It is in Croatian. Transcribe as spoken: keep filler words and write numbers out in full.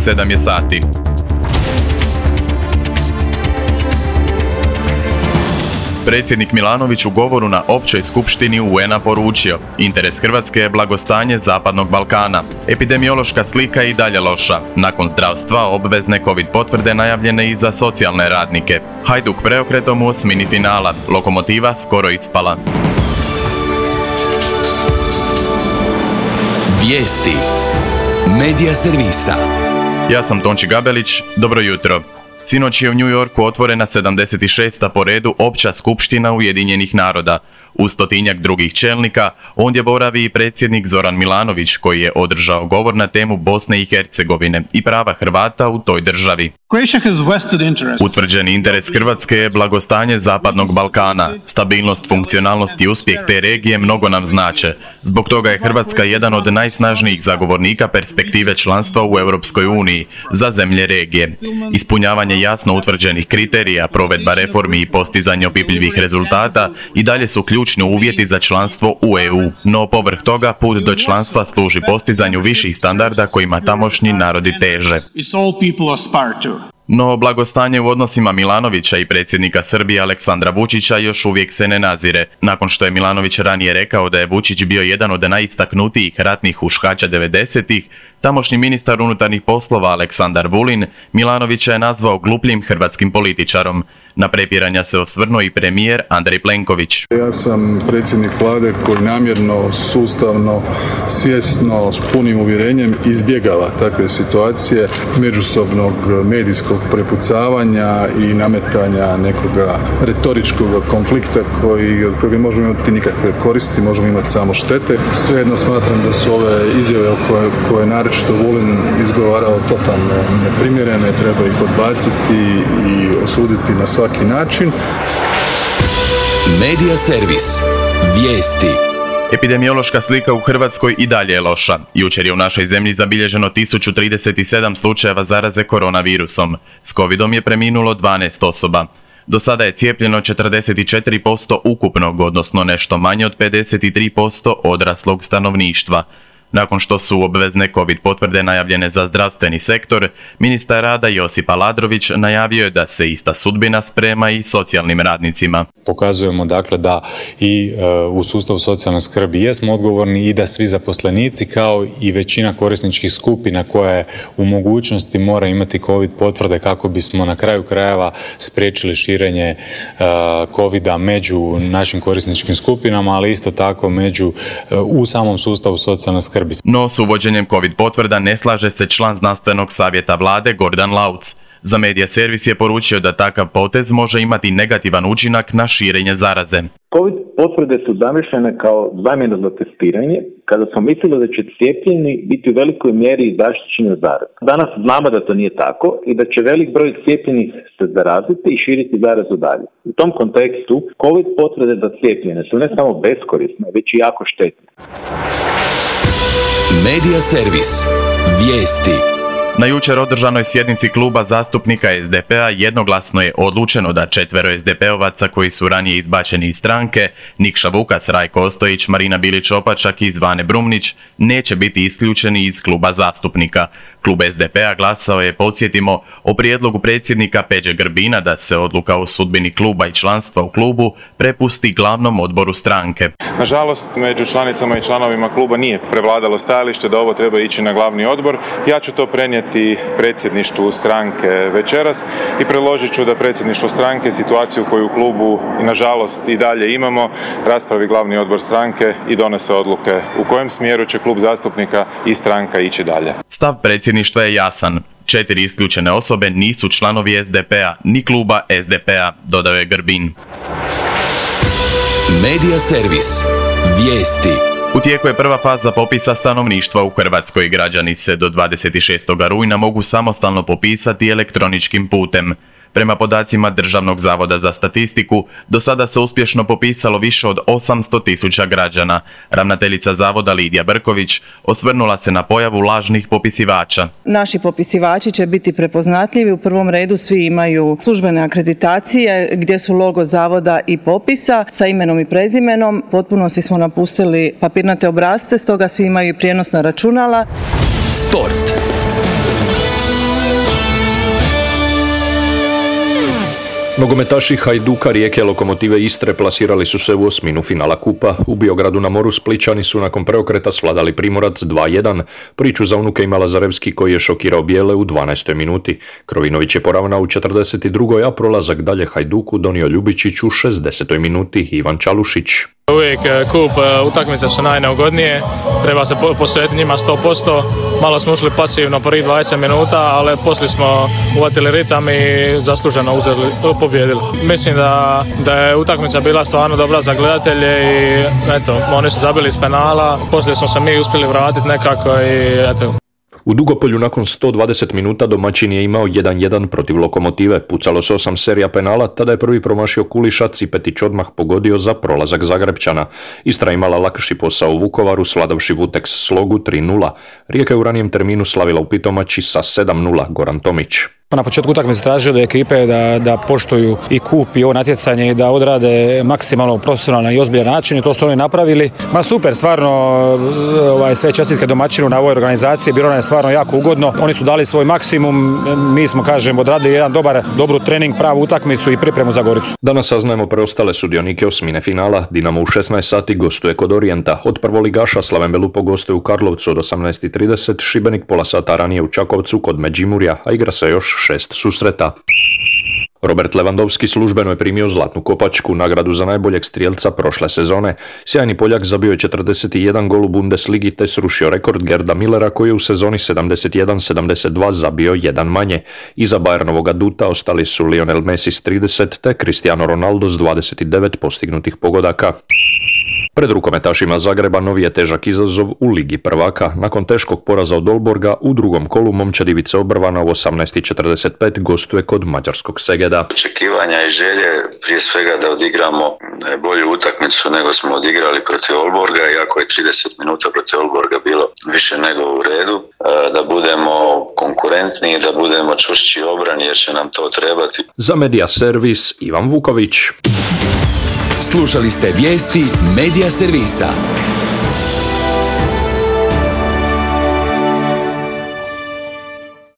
sedam je sati. Predsjednik Milanović u govoru na općoj skupštini U N-a poručio: interes Hrvatske je blagostanje Zapadnog Balkana. Epidemiološka slika je i dalje loša. Nakon zdravstva, obvezne COVID potvrde najavljene i za socijalne radnike. Hajduk preokretom u osmini finala. Lokomotiva skoro ispala. Vijesti Medija servisa. Ja sam Tonči Gabelić, dobro jutro. Sinoć je u New Yorku otvorena sedamdeset šesta po redu Opća skupština Ujedinjenih naroda. Uz stotinjak drugih čelnika, ondje boravi i predsjednik Zoran Milanović, koji je održao govor na temu Bosne i Hercegovine i prava Hrvata u toj državi. Utvrđeni interes Hrvatske je blagostanje Zapadnog Balkana. Stabilnost, funkcionalnost i uspjeh te regije mnogo nam znače. Zbog toga je Hrvatska jedan od najsnažnijih zagovornika perspektive članstva u Europskoj uniji za zemlje regije. Ispunjavanje jasno utvrđenih kriterija, provedba reformi i postizanje opipljivih rezultata i dalje su ključni uvjeti za članstvo u E U. No povrh toga put do članstva služi postizanju viših standarda kojima tamošnji narodi teže. No, blagostanje u odnosima Milanovića i predsjednika Srbije Aleksandra Vučića još uvijek se ne nazire. Nakon što je Milanović ranije rekao da je Vučić bio jedan od najistaknutijih ratnih huškača devedesetih, tamošnji ministar unutarnjih poslova Aleksandar Vulin Milanovića je nazvao glupljim hrvatskim političarom. Na prepiranja se osvrnuo i premijer Andrej Plenković. Ja sam predsjednik vlade koji namjerno, sustavno, svjesno, s punim uvjerenjem izbjegava takve situacije međusobnog medijskog prepucavanja i nametanja nekoga retoričkog konflikta koji, od kojeg možemo imati nikakve koristi, možemo imati samo štete. Svejedno smatram da su ove izjave koje, koje naročito Vulin izgovarao totalno neprimjerene, treba ih odbaciti i osuditi na svaki način. Medija servis. Vijesti. Epidemiološka slika u Hrvatskoj i dalje je loša. Jučer je u našoj zemlji zabilježeno tisuću trideset sedam slučajeva zaraze koronavirusom. S covidom je preminulo dvanaest osoba. Do sada je cijepljeno četrdeset četiri posto ukupnog, odnosno nešto manje od pedeset tri posto odraslog stanovništva. Nakon što su obvezne COVID potvrde najavljene za zdravstveni sektor, ministar rada Josip Aladrović najavio je da se ista sudbina sprema i socijalnim radnicima. Pokazujemo dakle da i e, u sustavu socijalne skrbi jesmo odgovorni i da svi zaposlenici kao i većina korisničkih skupina koja je u mogućnosti mora imati COVID potvrde kako bismo na kraju krajeva spriječili širenje e, covida među našim korisničkim skupinama, ali isto tako među e, u samom sustavu socijalne skrbi. No, s uvođenjem COVID potvrda ne slaže se član znanstvenog savjeta vlade Gordan Lauc. Za Medija servis je poručio da takav potez može imati negativan učinak na širenje zaraze. COVID potvrde su zamišljene kao zamjena za testiranje, kada smo mislili da će cijepljeni biti u velikoj mjeri zaštićeni od zaraze. Danas znamo da to nije tako i da će velik broj cijepljenih se zaraziti i širiti zarazu dalje. U tom kontekstu, COVID potvrde za cijepljene su ne samo beskorisne, već i jako štetne. Medija servis. Vijesti. Na jučer održanoj sjednici kluba zastupnika S D P-a jednoglasno je odlučeno da četvero S D P-ovaca koji su ranije izbačeni iz stranke, Nikša Vukas, Rajko Ostojić, Marina Bilić-Opačak i Zvane Brumnić, neće biti isključeni iz kluba zastupnika. Klub S D P-a glasao je, podsjetimo, o prijedlogu predsjednika Peđe Grbina da se odluka o sudbini kluba i članstva u klubu prepusti glavnom odboru stranke. Nažalost, među članicama i članovima kluba nije prevladalo stajalište da ovo treba ići na glavni odbor. Ja ću to prenijeti predsjedništvu stranke večeras i predložit ću da predsjedništvo stranke situaciju koju u klubu, nažalost, i dalje imamo, raspravi glavni odbor stranke i donese odluke u kojem smjeru će klub zastupnika i stranka ići dalje. Stav predsjedništva je jasan. Četiri isključene osobe nisu članovi S D P-a ni kluba S D P-a, dodao je Grbin. Medija servis. Vijesti. U tijeku je prva faza popisa stanovništva u Hrvatskoj. Građani se do dvadeset šestog rujna mogu samostalno popisati elektroničkim putem. Prema podacima Državnog zavoda za statistiku, do sada se uspješno popisalo više od osamsto tisuća građana. Ravnateljica zavoda Lidija Brković osvrnula se na pojavu lažnih popisivača. Naši popisivači će biti prepoznatljivi. U prvom redu svi imaju službene akreditacije gdje su logo zavoda i popisa sa imenom i prezimenom. Potpuno si smo napustili papirnate obrasce, stoga svi imaju i prijenosna računala. Sport. Nogometaši Hajduka, Rijeke, Lokomotive Istre plasirali su se u osminu finala kupa. U Biogradu na moru Splićani su nakon preokreta svladali Primorac dva jedan. Priču za unuke ima Lazarevski koji je šokirao bijele u dvanaestoj minuti. Krovinović je poravnao u četrdeset drugoj a prolazak dalje Hajduku donio Ljubičić u šezdesetoj minuti Ivan Čalušić. Uvijek kup utakmice su najneugodnije, treba se posvetiti njima sto posto. Malo smo ušli pasivno prvih dvadeset minuta, ali poslije smo uvatili ritam i zasluženo uzeli, pobjedili. Mislim da, da je utakmica bila stvarno dobra za gledatelje i eto, oni su zabili iz penala, poslije smo se mi uspjeli vratiti nekako i eto. U Dugopolju nakon sto dvadeset minuta domaćin je imao jedan jedan protiv Lokomotive. Pucalo se osam serija penala, tada je prvi promašio Kuliša, Cipetić odmah pogodio za prolazak Zagrepčana. Istra imala lakši posao u Vukovaru, svladavši Vuteks Slogu tri nula. Rijeka je u ranijem terminu slavila u Pitomači sa sedam nula, Goran Tomić. Na početku utakmice tražio da ekipe da, da poštuju i kup i ovo natjecanje i da odrade maksimalno profesionalan i ozbiljan način i to su oni napravili. Ma super, stvarno ovaj, sve čestitke domaćinu na ovoj organizaciji, bilo nam je stvarno jako ugodno. Oni su dali svoj maksimum, mi smo kažem odradili jedan dobar, dobru trening, pravu utakmicu i pripremu za Goricu. Danas saznajemo preostale sudionike osmine finala. Dinamo u šesnaest sati gostuje kod Orijenta. Od prvoligaša Slaven Belupo gostuje u Karlovcu od osamnaest i trideset, Šibenik pola sata ranije u Čakovcu kod Međimurja, a igra se još šest susreta. Robert Lewandowski službeno je primio Zlatnu kopačku, nagradu za najboljeg strijelca prošle sezone. Sjajni Poljak zabio je četrdeset jedan gol u Bundesligi te srušio rekord Gerda Millera koji je u sezoni sedamdeset jedan sedamdeset dva zabio jedan manje. Iza Bayernovog aduta ostali su Lionel Messi s trideset te Cristiano Ronaldo s dvadeset devet postignutih pogodaka. Pred rukometašima Zagreba novi je težak izazov u Ligi prvaka. Nakon teškog poraza od Olborga u drugom kolu momčad Ivice Obrvana u osamnaest i četrdeset pet gostuje kod mađarskog Segeda. Očekivanja i želje prije svega da odigramo bolju utakmicu nego smo odigrali protiv Olborga, iako je trideset minuta protiv Olborga bilo više nego u redu, da budemo konkurentni i da budemo čvršći obrani jer će nam to trebati. Za Media Servis Ivan Vuković. Slušali ste vijesti Media Servisa.